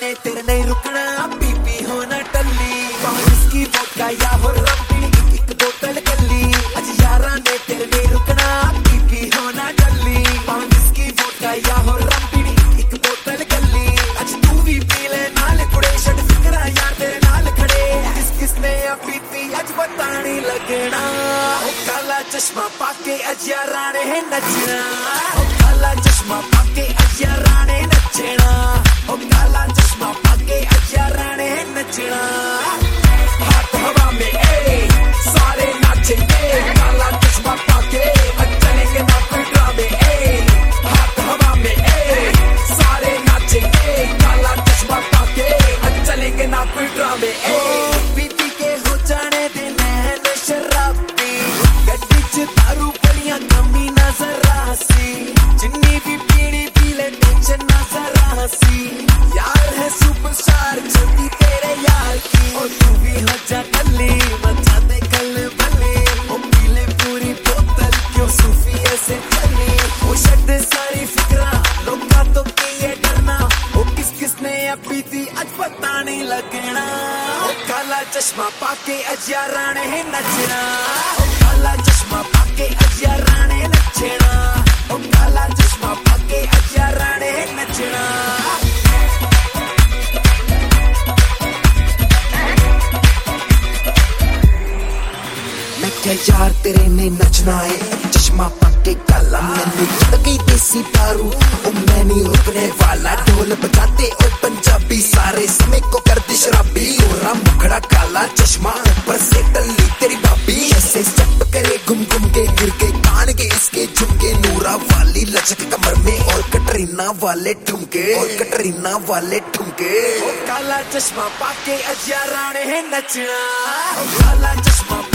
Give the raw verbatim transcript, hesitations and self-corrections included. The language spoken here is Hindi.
ने तेरे नहीं रुकना, पीपी होना टल्ली इसकी वोडका या हो रम पीनी एक एक बोतल कल्ली। अज यारा ने तेरे नहीं रुकना, पीपी होना टल्ली इसकी वोडका या हो रम पीनी एक बोतल कल्ली। अज तू भी पी ले नाल कुड़े छड़ फिकरा यार तेरे नाल खड़े। किस किसने पीती अज पता नहीं लगना, काला चश्मा पाके अज यारा ने नचना, काला चश्मा पाके अज यारा ने नचना, काला चश्मा पाके अज यारा ने नचना। हाथ हवा में ए सारे नाचेंगे, काला चश्मा पाके अज चलेंगे ना कोई ड्रामे ए। हाथ हवा में ए सारे नाचेंगे, काला चश्मा पाके अज चलेंगे ना कोई ड्रामे ए। पीती के हो जाने दे नैन शराबी, गड्डी च दारू बड़ियां कमी ना जरा सी, जिन्नी भी पीनी पी ले टेंशन ना जरा सी। यार है सुपरस्टार जल्दी तेरे यार की, और तू भी हो जा टल्ली मचा दे कल भले। ओ पी ले पूरी बोतल क्यों सूफी ऐसे चली, ओ छड़ सारी फिक्रा लोका तो के ये डरना। ओ किस किसने पीती अज पता नहीं लगना, ओ काला चश्मा पाके अज यारा ने नचना, ओ काला चश्मा पाके अज यारा ने नचना, ओ काला चश्मा पाके अज यारा ने नचना। मैं क्या यार तेरे ने नचना है, चश्मा पाके काला मैंने चढ़ गई देसी दारू, ओ मैं नहीं रुकने वाला। ढोल बजाते ओ पंजाबी सारे समय को कर दी शराबी, गोरा मुखड़ा काला चश्मा ऊपर से टल्ली तेरी भाभी। ऐसे स्टेप करे घूम घूम के गिर के कान के इसके झुमके, नूरा वाली लचक कमर में और कटरीना वाले ठुमके, और कटरीना वाले ठुमके। काला चश्मा पाके अज यारा ने नचना, काला चश्मा